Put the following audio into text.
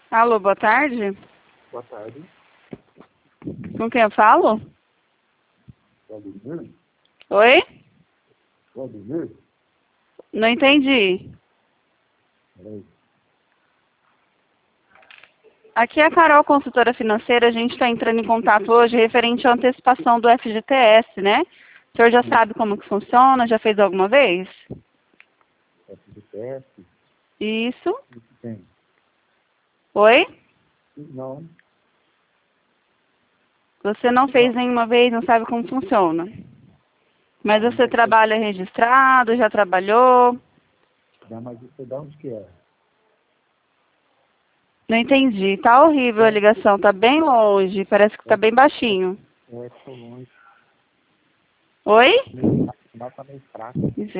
Alô, boa tarde. Boa tarde. Com quem eu falo? Vladimir? Oi? Vladimir? Não entendi. Peraí. Aqui é a Carol, consultora financeira. A gente está entrando em contato hoje referente à antecipação do FGTS, né? O senhor já sabe como que funciona? Já fez alguma vez? FGTS? Isso. O que tem? Oi? Não. Você não fez nenhuma vez, não sabe como funciona. Mas você trabalha registrado, já trabalhou? Não, mas você dá onde que é? Não entendi. Tá horrível a ligação, tá bem longe, parece que tá bem baixinho. É, tô longe. Oi? O sinal tá meio fraco.